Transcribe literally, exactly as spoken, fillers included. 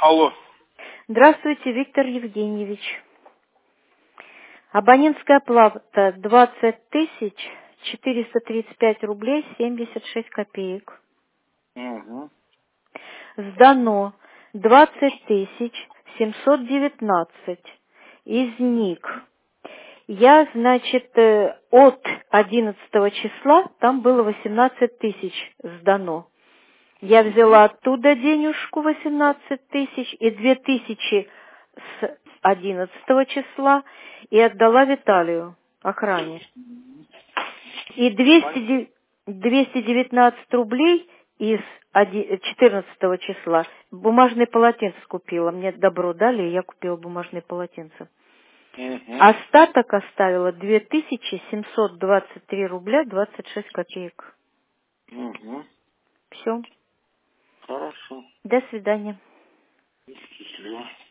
Алло. Здравствуйте, Виктор Евгеньевич. Абонентская плата двадцать тысяч четыреста тридцать пять рублей семьдесят шесть копеек. Угу. Сдано двадцать тысяч семьсот девятнадцать. Из них я, значит, э, от одиннадцатого числа там было восемнадцать тысяч сдано. Я взяла оттуда денежку восемнадцать тысяч и две тысячи с одиннадцатого числа и отдала Виталию, охране. И двести девятнадцать рублей из четырнадцатого числа бумажные полотенца купила. Мне добро дали, и я купила бумажные полотенца. Угу. Остаток оставила две тысячи семьсот двадцать три рубля двадцать шесть копеек. Угу. Все. Хорошо. До свидания. Счастливо.